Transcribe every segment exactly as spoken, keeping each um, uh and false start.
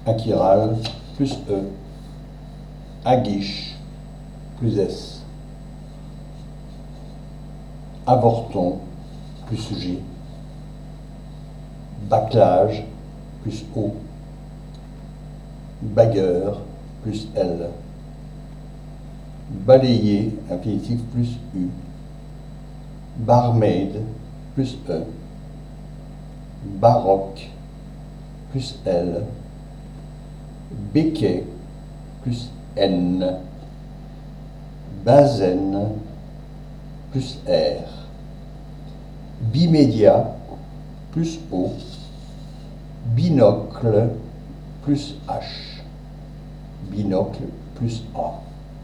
Achiral plus E. Aguiche plus S. Avorton plus G. Bâclage plus O. Bagueur plus L. Balayer, infinitif plus U. Barmaid plus E. Baroque plus L. Béquet plus N. Bazaine plus R. Bimédia plus O. Binocle plus H. Binocle plus A.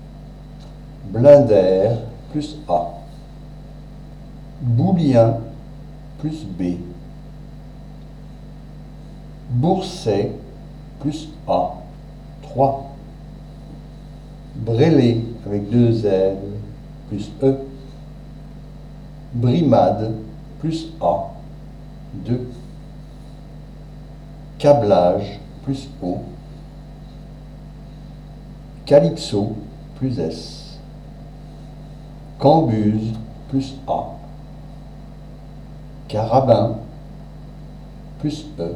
Blinder plus A. Boulien plus B. Bourset plus A. trois. Brêlé avec deux L plus E. Brimade plus A. deux. Câblage plus O. Calypso plus S. Cambuse plus A. Carabin plus E.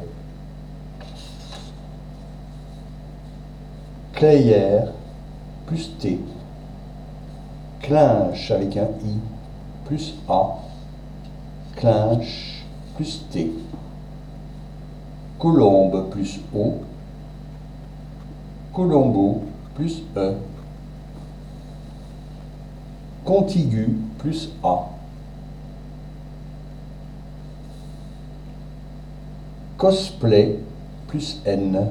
Clayère plus T. Clinche avec un I plus A. Clinche plus T. Colombe plus O. Colombo plus E. Contigu plus A. Cosplay plus N.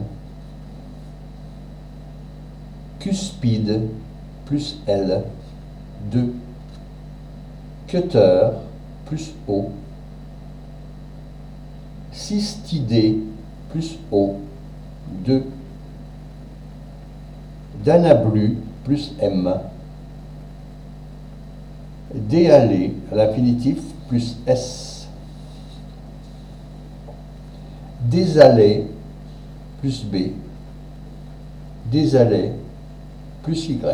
Cuspide plus L. deux. Cutter plus O. Cystidé plus O. deux. Danablu plus M. Déhalé à l'infinitif plus S. Désalé plus B. Désalé plus Y.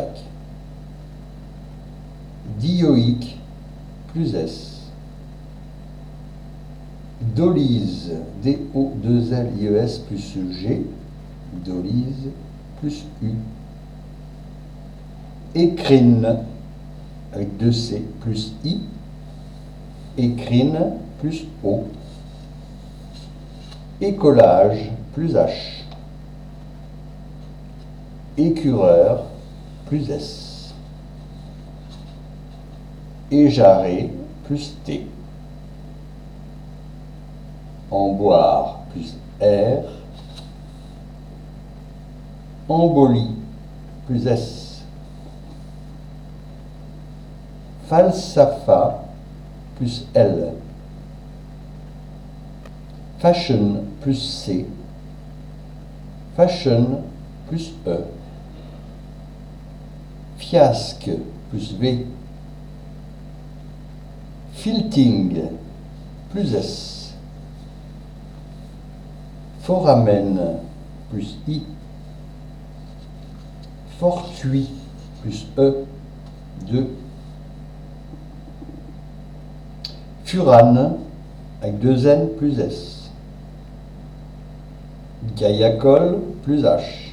Dioïque plus S. Dolyse, D O deux L I E S plus G. Dolyse plus U. Écrine avec deux C plus I. Écrine plus O. Écolage plus H. Écureur plus S. Éjaré plus T. Emboire plus R. Embolie plus S. Falsafa plus L. Fashion plus C. Fashion plus E. Fiasque plus V. Filting plus S. Foramen plus I. Fortuit plus E. deux. Furane avec deux N plus S. Gaillacolle plus H.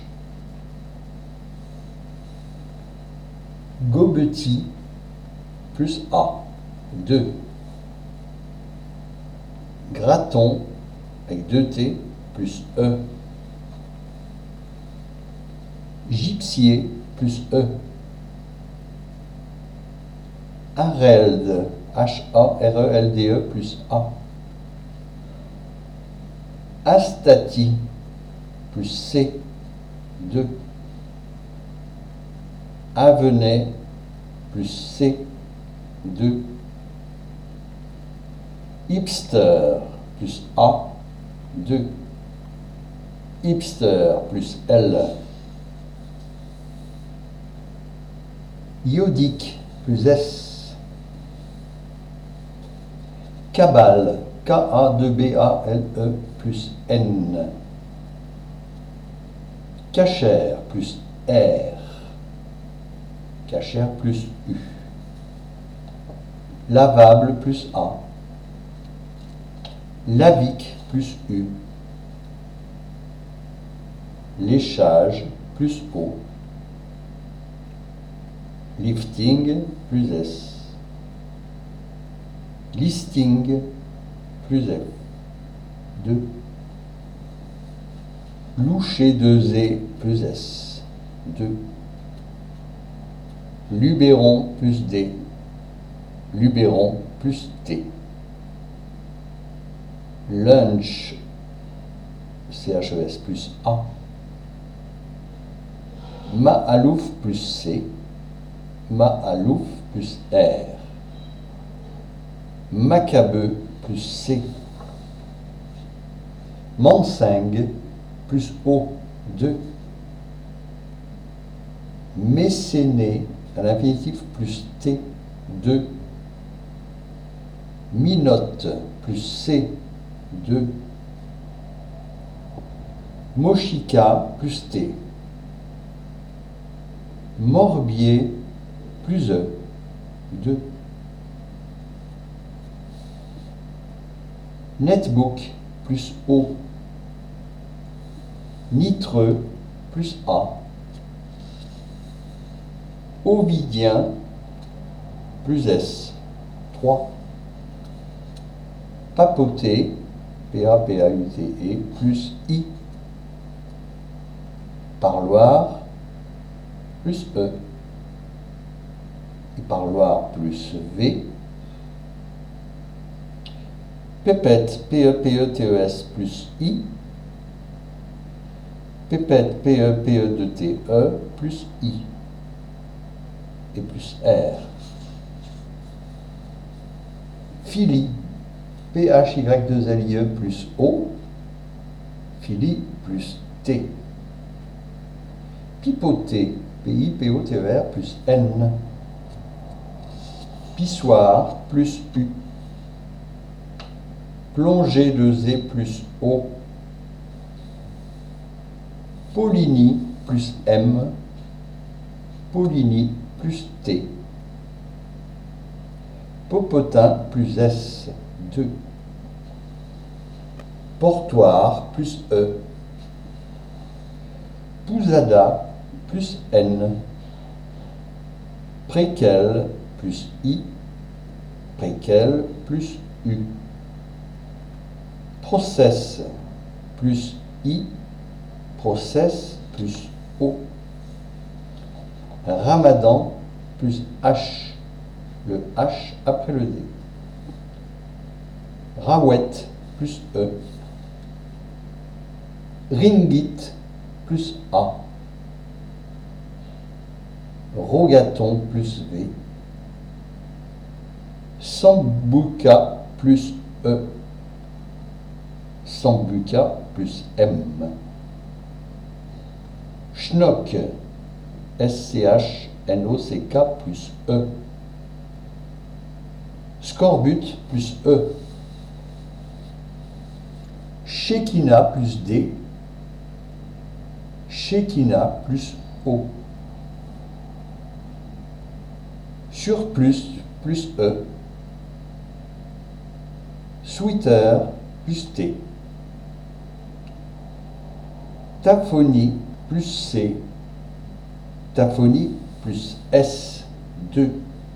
Gobetti plus A. deux. Graton avec deux T plus E. Gypsier plus E. Harelde, H A R E L D E plus A. Astati plus C. deux. Avenay plus C. deux. Hipster plus A. deux. Hipster plus L. Iodique plus S. Cabale, K A deux B A L E plus N. Cachère plus R. Cachère plus U. Lavable plus A. Lavique plus U. Léchage plus O. Lifting plus S. Listing plus F. deux. Loucher deux E plus S. deux. Luberon plus D. Luberon plus T. Lunch, C H E S plus A. Maalouf plus C. Maalouf plus R. Macabeu plus C. Manseng plus O, deux. Mécéné à l'infinitif plus T, deux. Minote plus C, deux. Mochica plus T. Morbier plus E, deux. Netbook plus O. Nitreux plus A. Ovidien plus S, trois. Papoter, P A P A U T E, plus I. Parloir plus E. Et parloir plus V. Pépette, P E P E T E S plus I. Pépette, P E P E deux T E plus I. Et plus R. Philly, P H Y deux L I E plus O. Philly plus T. Pipoter, P I P O T E R plus N. Pissoir plus U. Plongée deux E plus O. Poligny plus M. Poligny plus T. Popotin plus S, deux. Portoir plus E. Pousada plus N. Préquel plus I. Préquel plus U. Process plus I. Process plus O. Ramadan plus H, le H après le D. Rawette plus E. Ringit plus A. Rogaton plus V. Sambuca plus E. Sambuca plus M. Schnock, S C H N O C K plus E. Scorbut plus E. Shekina plus D. Shekina plus O. Surplus plus E. Sweater plus T. Taphonie plus C. Taphonie plus S, deux.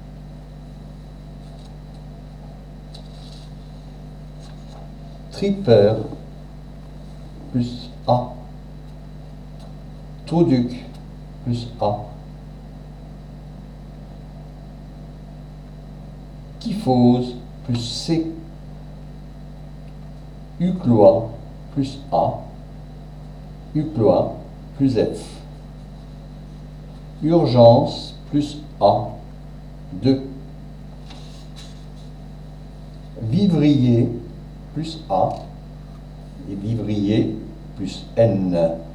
Tripper plus A. Trauduc plus A. Kyphose plus C. Uclois plus A. Uclois plus F. Urgence plus A, deux. Vivrier plus A et vivrier plus N.